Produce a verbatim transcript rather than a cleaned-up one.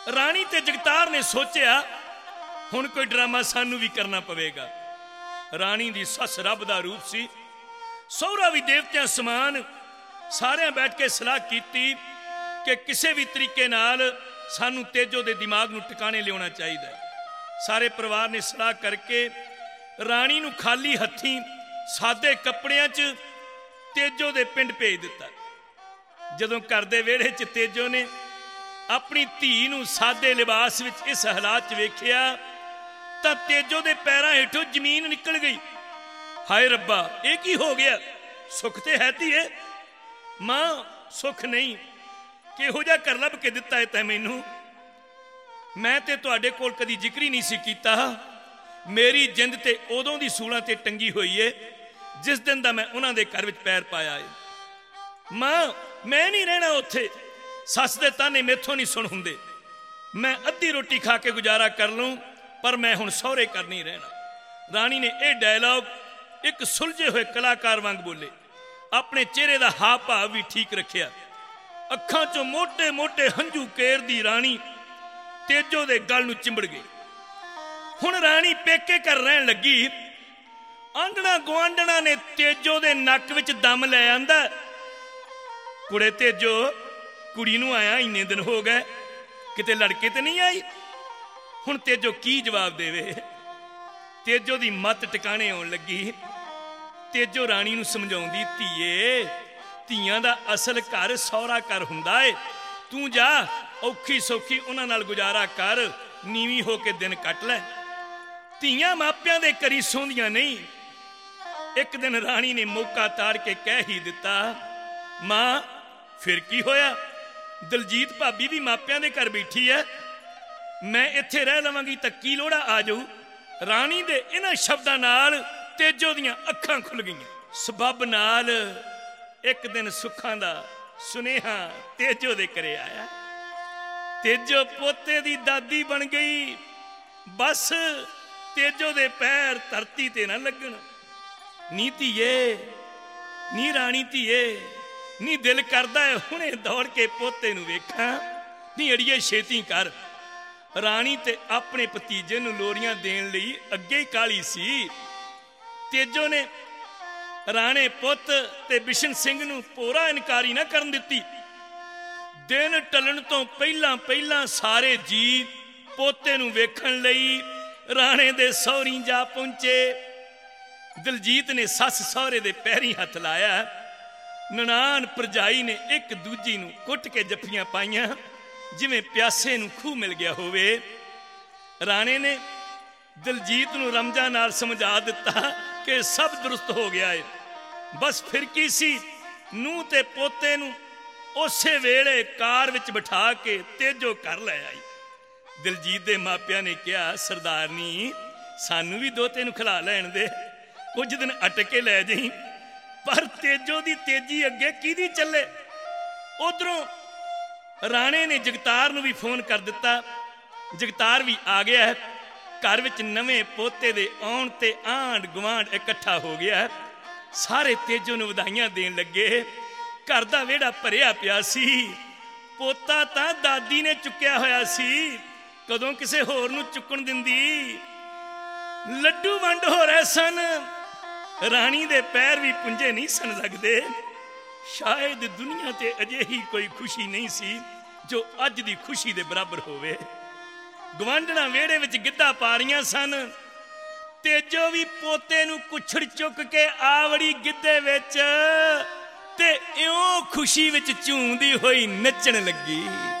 राणी ते जगतार ने सोचा हुण कोई ड्रामा सानू भी करना पवेगा। राणी दी सस रब दा रूप सी, सौहरा भी देवतियां समान। सारे बैठ के सलाह की कि किसी भी तरीके नाल सानू तेजो दे दिमाग नू टिकाने लियाना चाहिए। सारे परिवार ने सलाह करके राणी नू खाली हथी सादे कपड़ियां च तेजो दे पिंड भेज दिता। जदों घर दे वेड़े च तेजो ने अपनी धी नू सादे लिबास विच इस हालात च वेखिया तां तेजो दे पैरां हेठों जमीन निकल गई। हाय रब्बा, ये की हो गया? सुख ते है धीए? मां सुख नहीं, किहो जिहा घर लभ के दिता है तैं मैनू? मैं ते तुहाडे कोल कदी जिक्र ही नहीं सी कीता। मेरी जिंद ते उदों दी सूलां ते टंगी हुई है जिस दिन दा मैं उन्हां दे घर विच पैर पाया है। मां मैं नहीं रहना उत्थे, सस दे ताने मेथों नहीं सुन हुंदे। मैं अद्धी रोटी खा के गुजारा कर लूं पर मैं हुण सौहरे घर नहीं रहना। राणी ने यह डायलॉग एक सुलझे हुए कलाकार वांग बोले। अपने चेहरे का हाव भाव भी ठीक रखिया। अखां चों मोटे मोटे हंझू केर दी राणी तेजो दे गल नूं चिंबड़ गई। हुण राणी पेके कर रहन लगी। आंडणा गुआंढणा ने तेजो दे नक विच दम लै आंदा, कुड़े तेजो, कुड़ी नूं आया इन्ने दिन हो गए, किते लड़के ते नहीं आई? हुण तेजो की जवाब देवे? तेजो दी मत टिकाणे आउण लगी। तेजो राणी नूं समझाउंदी, धीए, धीआं दा असल घर सौहरा घर हुंदा है। तू जा औखी सौखी उन्हां नाल गुजारा कर, नीवी हो के दिन कट लै। धीआं मापियां दे करी सोंदियां नहीं। एक दिन राणी ने मौका ताड़ के कह ही दिता, मां फिर की होया? दलजीत भाभी भी मापियां दे घर बैठी है, मैं इत्थे रह लवांगी तां की लोड़ा आ जाऊ? राणी दे इन्हां शब्दां नाल तेजो दियां अखां खुल गईयां। सबब नाल एक दिन सुखां दा सुनेहा तेजो दे घरे आया। तेजो पोते दी दादी बन गई। बस तेजो दे पैर धरती ते ना लगन। नी धीए, नी राणी धीए, नी दिल करदा है हुणे दौड़ के पोते नूं वेखां। नी अड़िए छेती कर। राणी ते अपने भतीजे नूं लोरियां देण लई अगे ही काली सी। तेजो ने राणे पुत ते बिशन सिंह नूं पूरा इनकारी ना करन दित्ती। दिन टलन तो पहला पहला सारे जी पोते नूं वेखण लई राणे दे सौहरी जा पहुंचे। दलजीत ने सस सौहरे दे पैरीं हथ लाया। ननान भरजाई ने एक दूजी नूं कुट के जफ्फियां पाईयां जिवें प्यासे नूं खूह मिल गया होवे। राणे ने दलजीत नूं रमजा नाल समझा दिता कि सब दुरुस्त हो गया है। बस फिर की सी, नूं ते पोते नूं उसे वेले कार विच बिठा के तेजो घर लै आई। दलजीत दे मापियां ने कहा, सरदारनी सानू भी दोते नूं खिला लैण दे, कुछ दिन अटक के लै जाई। पर तेजो दी तेजी अगे किहदी चले? उधरों राणे ने जगतार नूं भी फोन कर दिता। जगतार भी आ गया है। घर विच नवें पोते दे आउण ते आंढ गुआंढ इकट्ठा हो गया। सारे तेजो नूं वधाइयां देण लगे। घर दा वेड़ा भरिया पिया सी। पोता तां दादी ने चुक्या होया सी, कदों किसे होर नूं चुकण दिंदी। लड्डू वंड हो रहे सन। राणी दे पैर भी पुंजे नहीं सन लगदे। शायद दुनिया ते अजिही कोई खुशी नहीं सी जो अज दी खुशी दे बराबर होवे। गवांढणा वेड़े विच गिद्धा पा रहीआं सन। तेजो भी पोते नूं कुछड़ चुक के आवड़ी गिद्धे विच ते इउं खुशी विच झूमदी होई नचण लगी।